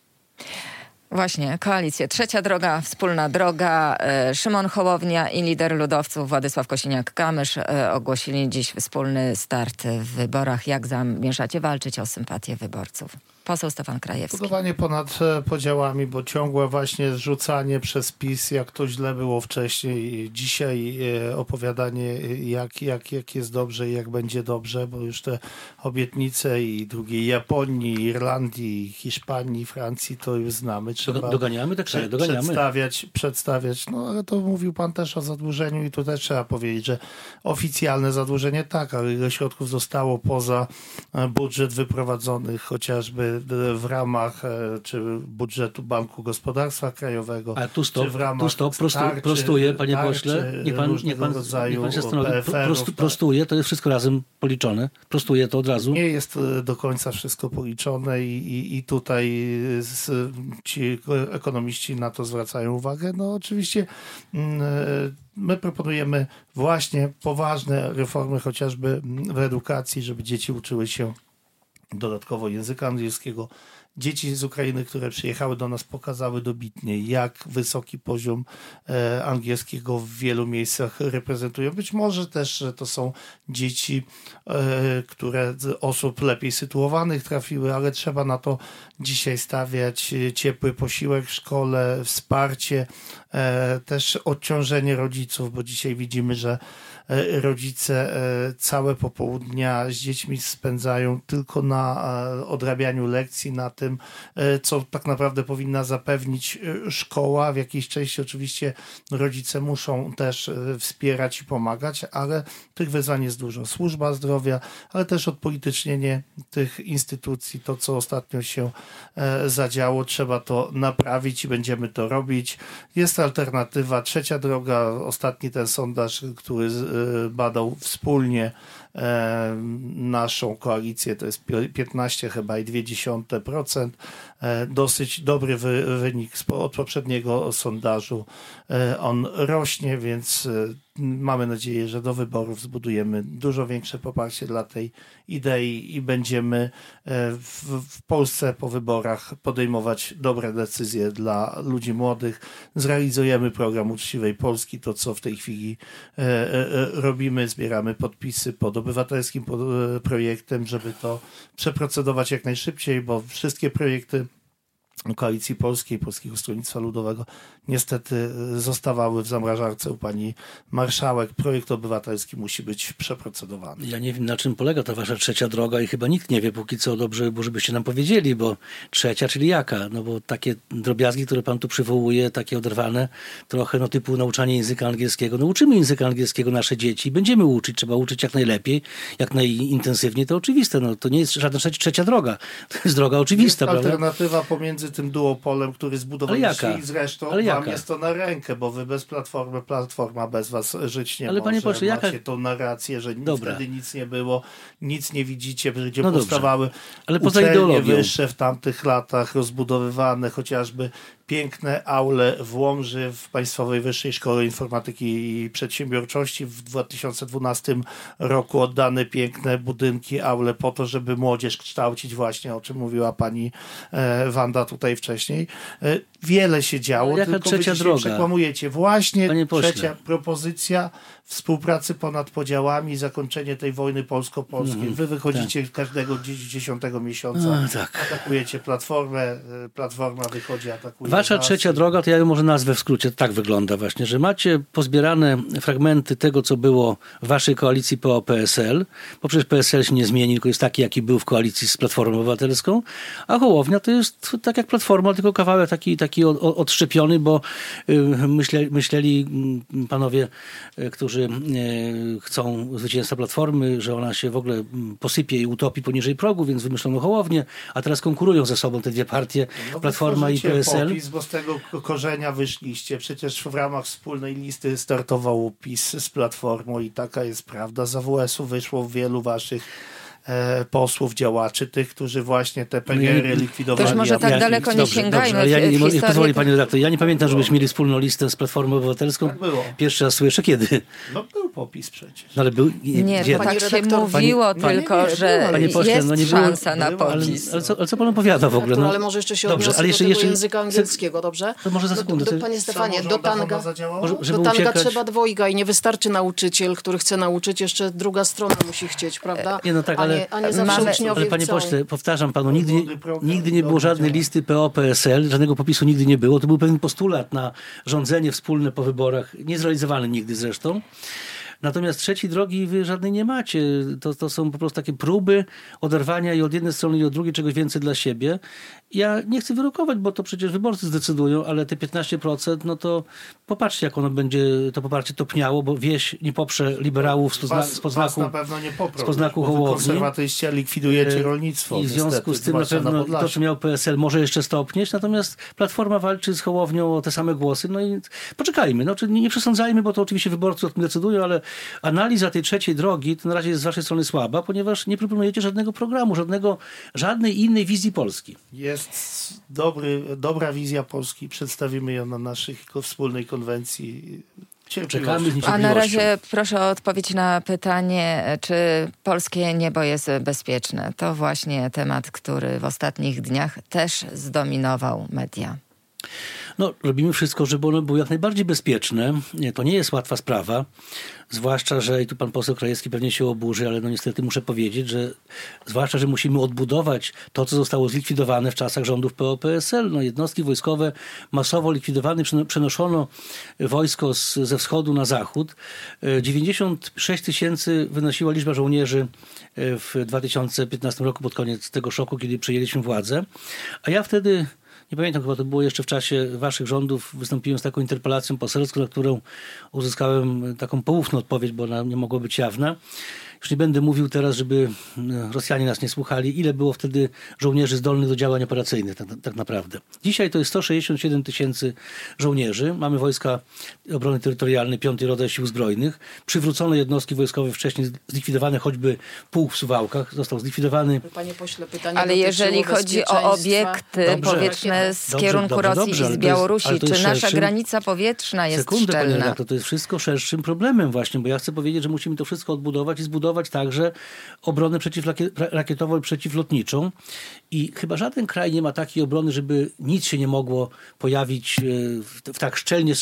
Właśnie, koalicje. Trzecia droga, wspólna droga. Szymon Hołownia i lider ludowców Władysław Kosiniak-Kamysz ogłosili dziś wspólny start w wyborach. Jak zamierzacie walczyć o sympatię wyborców? Poseł Stefan Krajewski. Budowanie ponad podziałami, bo ciągłe właśnie zrzucanie przez PiS, jak to źle było wcześniej. I dzisiaj opowiadanie, jak jest dobrze i jak będzie dobrze, bo już te obietnice i drugiej Japonii, Irlandii, Hiszpanii, Francji to już znamy. Trzeba Doganiamy te kraje, doganiamy. Przedstawiać. No ale to mówił pan też o zadłużeniu i tu też trzeba powiedzieć, że oficjalne zadłużenie tak, ale ile środków zostało poza budżet wyprowadzonych chociażby w ramach czy budżetu Banku Gospodarstwa Krajowego. A tu czy w ramach prostuję, panie pośle. Niech pan się zastanowi. Prostuje, to jest wszystko razem policzone. Prostuję to od razu. Nie jest do końca wszystko policzone i tutaj ci ekonomiści na to zwracają uwagę. No oczywiście my proponujemy właśnie poważne reformy, chociażby w edukacji, żeby dzieci uczyły się dodatkowo języka angielskiego. Dzieci z Ukrainy, które przyjechały do nas, pokazały dobitnie, jak wysoki poziom angielskiego w wielu miejscach reprezentują. Być może też, że to są dzieci, które z osób lepiej sytuowanych trafiły, ale trzeba na to dzisiaj stawiać. Ciepły posiłek w szkole, wsparcie, też odciążenie rodziców, bo dzisiaj widzimy, że rodzice całe popołudnia z dziećmi spędzają tylko na odrabianiu lekcji, na tym, co tak naprawdę powinna zapewnić szkoła. W jakiejś części oczywiście rodzice muszą też wspierać i pomagać, ale tych wyzwań jest dużo. Służba zdrowia, ale też odpolitycznienie tych instytucji, to co ostatnio się zadziało, trzeba to naprawić i będziemy to robić. Jest alternatywa, trzecia droga, ostatni ten sondaż, który badał wspólnie naszą koalicję, to jest 15,2%. Dosyć dobry wynik od poprzedniego sondażu. On rośnie, więc mamy nadzieję, że do wyborów zbudujemy dużo większe poparcie dla tej idei i będziemy w Polsce po wyborach podejmować dobre decyzje dla ludzi młodych. Zrealizujemy program Uczciwej Polski, to co w tej chwili robimy, zbieramy podpisy pod obywatelskim projektem, żeby to przeprocedować jak najszybciej, bo wszystkie projekty Koalicji Polskiej, Polskiego Stronnictwa Ludowego niestety zostawały w zamrażarce u pani marszałek. Projekt obywatelski musi być przeprocedowany. Ja nie wiem, na czym polega ta wasza trzecia droga i chyba nikt nie wie póki co, dobrze, bo żebyście nam powiedzieli, bo trzecia, czyli jaka? No bo takie drobiazgi, które pan tu przywołuje, takie oderwane trochę, no typu nauczanie języka angielskiego. No uczymy języka angielskiego nasze dzieci, będziemy uczyć, trzeba uczyć jak najlepiej, jak najintensywniej, to oczywiste. No to nie jest żadna trzecia droga. To jest droga oczywista, jest prawda? Alternatywa pomiędzy tym duopolem, który zbudowaliście i zresztą wam jest to na rękę, bo wy bez Platforma bez was żyć nie może. Panie pośle, macie tą narrację, że wtedy nic nie było, nic nie widzicie, gdzie no powstawały ale poza uczelnie ideologią wyższe w tamtych latach, rozbudowywane chociażby piękne aule w Łomży w Państwowej Wyższej Szkole Informatyki i Przedsiębiorczości w 2012 roku oddane piękne budynki, aule po to, żeby młodzież kształcić właśnie, o czym mówiła pani Wanda tutaj wcześniej. Wiele się działo, jaka tylko trzecia wy się droga? przekłamujecie. Właśnie trzecia propozycja współpracy ponad podziałami, zakończenie tej wojny polsko-polskiej. Wy wychodzicie każdego 10 miesiąca, atakujecie Platformę, Platforma wychodzi, atakuje Wasza nas. trzecia droga, to ja ją może nazwę w skrócie, tak wygląda właśnie, że macie pozbierane fragmenty tego, co było w waszej koalicji PO-PSL, bo przecież PSL się nie zmieni, tylko jest taki, jaki był w koalicji z Platformą Obywatelską, a Hołownia to jest tak jak Platforma, tylko kawałek taki odszczepiony, bo myśleli panowie, którzy chcą zwycięstwa Platformy, że ona się w ogóle posypie i utopi poniżej progu, więc wymyślono Hołownię, a teraz konkurują ze sobą te dwie partie, Platforma i PSL. Popis, bo z tego korzenia wyszliście. Przecież w ramach wspólnej listy startował PiS z Platformą i taka jest prawda. Z AWS-u wyszło wielu waszych posłów, działaczy, tych, którzy właśnie te PGR-y likwidowali. Też może tak daleko nie sięgajmy. Dobrze, pozwoli pani redaktor, ja nie pamiętam, żebyśmy mieli wspólną listę z Platformą Obywatelską. Tak było. Pierwszy raz słyszę. Kiedy? No był popis przecież. No, ale był... Nie, gdzie? tak się mówiło tylko, że jest szansa na popis. Ale co pan opowiada w ogóle? No, ale może jeszcze się dobrze, odniosę do tego języka angielskiego, dobrze? To może za sekundę. Panie Stefanie, do tanga uciekać... trzeba dwojga i nie wystarczy nauczyciel, który chce nauczyć, jeszcze druga strona musi chcieć, prawda? Nie, no tak, a nie zawsze uczniowie ale panie chcą. pośle, powtarzam panu, nigdy nie było żadnej listy PO-PSL, żadnego popisu nigdy nie było. To był pewien postulat na rządzenie wspólne po wyborach, niezrealizowany nigdy zresztą. Natomiast trzeciej drogi wy żadnej nie macie. To są po prostu takie próby oderwania i od jednej strony i od drugiej czegoś więcej dla siebie. Ja nie chcę wyrokować, bo to przecież wyborcy zdecydują, ale te 15%, no to popatrzcie, jak ono będzie to poparcie topniało, bo wieś nie poprze liberałów spod znaku na pewno nie poprą, spod znaku bo Hołowni. Konserwatyści likwidujecie rolnictwo. I w związku z tym na pewno to, co miał PSL, może jeszcze stopnieć, natomiast Platforma walczy z Hołownią o te same głosy. No i poczekajmy, no, nie przesądzajmy, bo to oczywiście wyborcy o tym decydują, ale analiza tej trzeciej drogi to na razie jest z waszej strony słaba, ponieważ nie proponujecie żadnego programu, żadnej innej wizji Polski. Jest dobra wizja Polski. Przedstawimy ją na naszej wspólnej konwencji. Czekamy z A na razie proszę o odpowiedź na pytanie, czy polskie niebo jest bezpieczne. To właśnie temat, który w ostatnich dniach też zdominował media. No, robimy wszystko, żeby one były jak najbardziej bezpieczne. To nie jest łatwa sprawa. Zwłaszcza, że i tu pan poseł Krajewski pewnie się oburzy, ale no niestety muszę powiedzieć, że zwłaszcza, że musimy odbudować to, co zostało zlikwidowane w czasach rządów PO-PSL. No, jednostki wojskowe masowo likwidowane, przenoszono wojsko ze wschodu na zachód. 96 000 wynosiła liczba żołnierzy w 2015 roku pod koniec tego szoku, kiedy przejęliśmy władzę. A ja wtedy... Nie pamiętam, chyba to było jeszcze w czasie waszych rządów, wystąpiłem z taką interpelacją poselską, na którą uzyskałem taką poufną odpowiedź, bo ona nie mogła być jawna. Już nie będę mówił teraz, żeby Rosjanie nas nie słuchali, ile było wtedy żołnierzy zdolnych do działań operacyjnych tak naprawdę. Dzisiaj to jest 167 000 żołnierzy. Mamy wojska obrony terytorialnej, 5. rodzaj sił zbrojnych. Przywrócono jednostki wojskowe wcześniej zlikwidowane, choćby pułk w Suwałkach został zlikwidowany. Panie pośle, pytanie ale jeżeli chodzi o obiekty, powiedzmy z kierunku Rosji i z Białorusi, czy nasza granica powietrzna jest szczelna? Panie redaktor, to jest wszystko szerszym problemem właśnie, bo ja chcę powiedzieć, że musimy to wszystko odbudować i zbudować także obronę przeciwrakietową i przeciwlotniczą. I chyba żaden kraj nie ma takiej obrony, żeby nic się nie mogło pojawić w tak szczelnie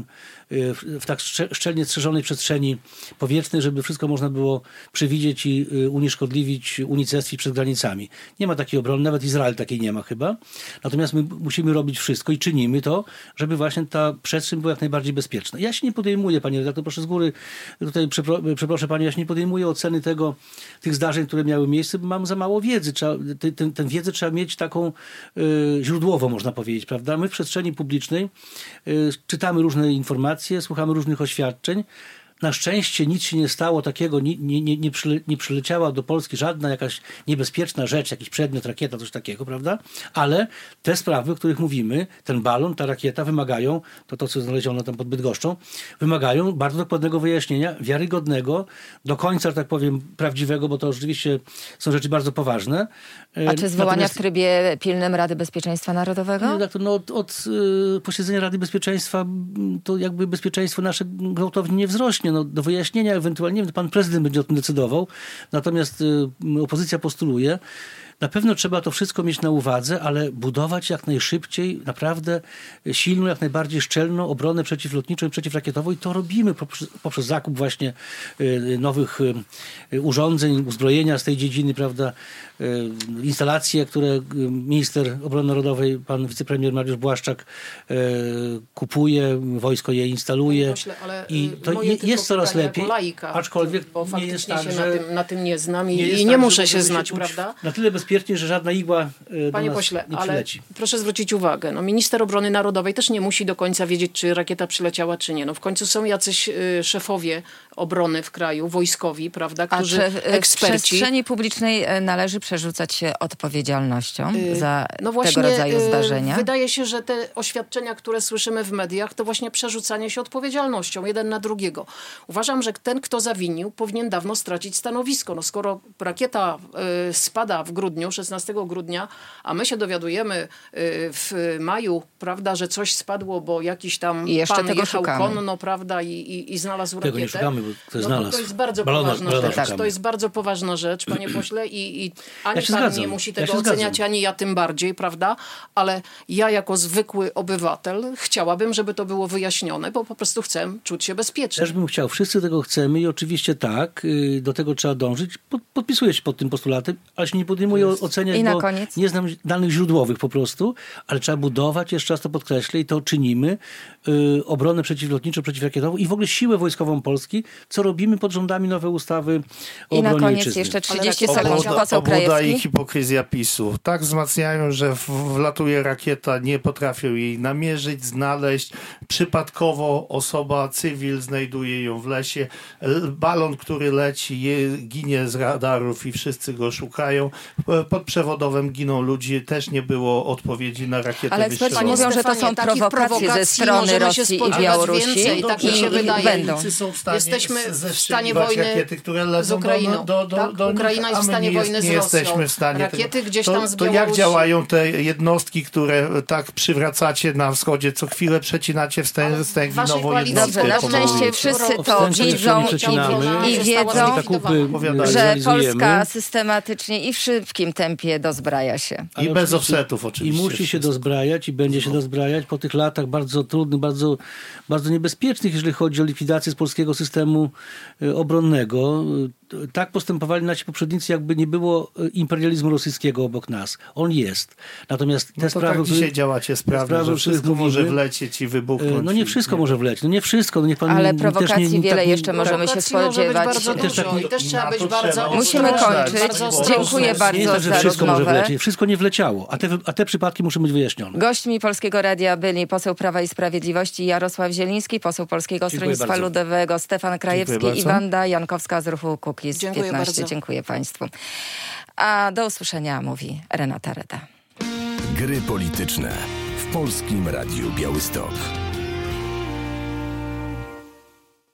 strzeżonej przestrzeni powietrznej, żeby wszystko można było przewidzieć i unieszkodliwić, unicestwić przed granicami. Nie ma takiej obrony, nawet Izrael takiej nie ma chyba. Natomiast my musimy robić wszystko i czynimy to, żeby właśnie ta przestrzeń była jak najbardziej bezpieczna. Ja się nie podejmuję, panie redaktor, proszę z góry, tutaj przeproszę pani, ja się nie podejmuję oceny tych zdarzeń, które miały miejsce, bo mam za mało wiedzy. Tę wiedzę trzeba mieć taką źródłową, można powiedzieć, prawda? My w przestrzeni publicznej czytamy różne informacje, słuchamy różnych oświadczeń. Na szczęście nic się nie stało takiego, nie przyleciała do Polski żadna jakaś niebezpieczna rzecz, jakiś przedmiot, rakieta, coś takiego, prawda? Ale te sprawy, o których mówimy, ten balon, ta rakieta wymagają, to co znaleziono tam pod Bydgoszczą, wymagają bardzo dokładnego wyjaśnienia, wiarygodnego, do końca, tak powiem, prawdziwego, bo to rzeczywiście są rzeczy bardzo poważne. A czy zwołania w trybie pilnym Rady Bezpieczeństwa Narodowego? Od posiedzenia Rady Bezpieczeństwa to jakby bezpieczeństwo nasze gwałtownie nie wzrośnie. No, do wyjaśnienia ewentualnie pan prezydent będzie o tym decydował, natomiast opozycja postuluje. Na pewno trzeba to wszystko mieć na uwadze, ale budować jak najszybciej naprawdę silną, jak najbardziej szczelną obronę przeciwlotniczą i przeciwrakietową i to robimy poprzez zakup właśnie nowych urządzeń, uzbrojenia z tej dziedziny, prawda, instalacje, które minister obrony narodowej, pan wicepremier Mariusz Błaszczak kupuje, wojsko je instaluje i to jest coraz lepiej, laika, aczkolwiek bo nie jest tak, się że na tym nie znam i nie muszę się znać, prawda? Na tyle bezpieczne bezpiecznie, że żadna igła do Panie nas pośle, nie ale przyleci. proszę zwrócić uwagę, minister obrony narodowej też nie musi do końca wiedzieć, czy rakieta przyleciała, czy nie. W końcu są jacyś szefowie obrony w kraju, wojskowi, prawda, którzy A czy w eksperci. przestrzeni publicznej należy przerzucać się odpowiedzialnością za No właśnie, tego rodzaju zdarzenia? Wydaje się, że te oświadczenia, które słyszymy w mediach, to właśnie przerzucanie się odpowiedzialnością jeden na drugiego. Uważam, że ten, kto zawinił, powinien dawno stracić stanowisko. Skoro rakieta spada w grudniu, 16 grudnia, a my się dowiadujemy w maju, prawda, że coś spadło, bo jakiś tam I jeszcze pan tego jechał szukamy. konno, prawda, i znalazł rakietę. Tego nie szukamy, bo ktoś To znalazł. jest bardzo Balona poważna rzecz. szukamy. To jest bardzo poważna rzecz, panie pośle, i ani Ja się pan zgadzam. nie musi Ja tego się oceniać, zgadzam. ani ja tym bardziej, prawda? Ale ja jako zwykły obywatel chciałabym, żeby to było wyjaśnione, bo po prostu chcę czuć się bezpiecznie. Też bym chciał, wszyscy tego chcemy i oczywiście tak, do tego trzeba dążyć. Podpisuję się pod tym postulatem, ale się nie podejmuję oceniać, I na bo koniec? nie znam danych źródłowych po prostu, ale trzeba budować, jeszcze raz to podkreślę i to czynimy, obronę przeciwlotniczą, przeciwrakietową i w ogóle siłę wojskową Polski, co robimy pod rządami nowej ustawy o I na obronie koniec ojczyzny. jeszcze 30 Ale sekund. rakieta- Poseł Obłuda i Krajewski. hipokryzja PiS-u. Tak wzmacniają, że wlatuje rakieta, nie potrafią jej namierzyć, znaleźć. Przypadkowo osoba, cywil znajduje ją w lesie. Balon, który leci, ginie z radarów i wszyscy go szukają. Pod przewodowem giną ludzie. Też nie było odpowiedzi na rakietę Ale eksperci wystrzeloną. mówią, że to Stefanie, są takich prowokacje ze prowokacji strony możemy się Rosji i spodziewać Białorusi więcej, tak mi się wydaje. będą. Są w stanie Jesteśmy w stanie zestrzeliwać wojny rakiety, które lecą z Ukrainą. do Ukraina nich, jest a w my stanie wojny z nie Rosją. jesteśmy w stanie Rakiety tego. gdzieś tam z To jak Białorusi. działają te jednostki, które tak przywracacie na wschodzie, co chwilę przecinacie wstęgi waszej nowo koalicji Dobrze, na powołujecie. szczęście wszyscy to Wstęgi widzą nie przecinamy, i wiedzą, zakupy Opowiadali. że realizujemy. Polska systematycznie i w szybkim tempie dozbraja się. I Ale bez oczywiście- offsetów oczywiście. I musi się dozbrajać i będzie się dozbrajać po tych latach bardzo trudnych, bardzo, bardzo niebezpiecznych, jeżeli chodzi o likwidację z polskiego systemu obronnego. Tak postępowali nasi poprzednicy, jakby nie było imperializmu rosyjskiego obok nas. On jest. Natomiast te To sprawy... tak dzisiaj działacie sprawę, sprawy, że o których wszystko może mówimy, wlecieć i wybuchnąć. No nie wszystko może wlecieć. No nie wszystko. No niech pan Ale też prowokacji nie, wiele tak, jeszcze możemy się Prowokacji może być spodziewać. bardzo Też dużo taki- i też trzeba na być to bardzo trzeba Musimy ostrożnym, kończyć. bardzo Dziękuję ostrożnym. bardzo nie jest tak, że za wszystko może rozmowę. wlecieć. Wszystko nie wleciało, a te przypadki muszą być wyjaśnione. Gośćmi Polskiego Radia byli poseł Prawa i Sprawiedliwości Jarosław Zieliński, poseł Polskiego Dziękuję Stronnictwa bardzo. Ludowego Stefan Krajewski bardzo. i Wanda Jankowska z ruchu Kukiz Dziękuję 15. bardzo. Dziękuję Państwu. A do usłyszenia mówi Renata Reda. Gry polityczne w Polskim Radiu Białystok.